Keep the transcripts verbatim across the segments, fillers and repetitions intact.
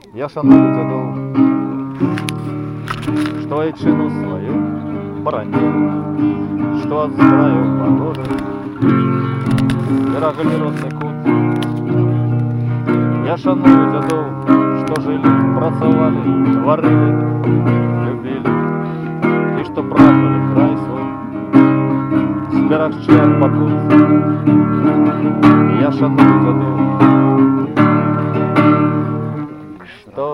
Я шаную дзядоў, што айчыну сваю баранілі, што ад зграю пагоды берагалі родны кут. Я шаную дзядоў, што жылі, працавалі, тварылі, любілі, і што прагнулі край свой зберагчы ад пакут. Я шаную дзядоў, што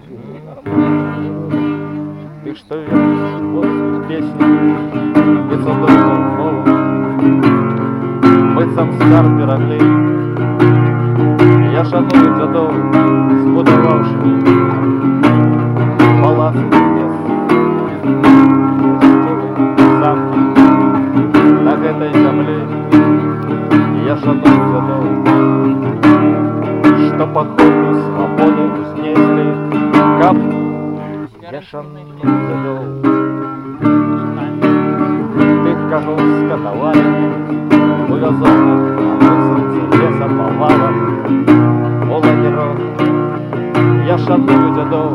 тых, што верыць вот песні і цудоўную мову, быццам скарб бераглі. Я шаную дзядоў, збудаваўшы палацы небес, замкі на гэтай зямлі. Я шаную дзядоў, што паходню свабоды узнеслі, каб я шаную дзядоў, тых, каго скатавалі у вязоных на высоце леса павалах у лагерах. Я шаную дзядоў,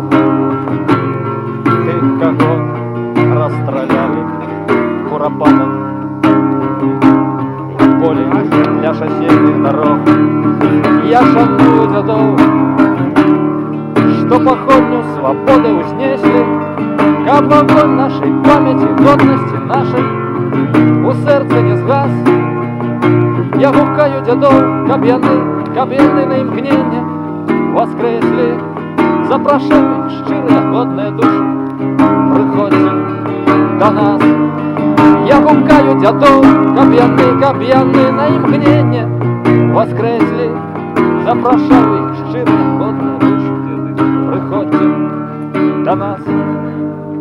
тых, каго расстралялі курапатах у полі для шасейных дарог. Я шаную дзядоў, што паходню свабоды узнеслі, каб агонь нашай памяці, годнасці нашай у сэрцы не згас. Я гукаю дзядоў, каб яны, каб яны на імгненне воскрэслі. Запрашаю шчырыя годныя душы, прыходзьце да нас. Я гукаю дзядоў, каб яны, каб яны на імгненне воскрэслі. Запрашаю шчырыя годныя душы, прыходзьце да нас.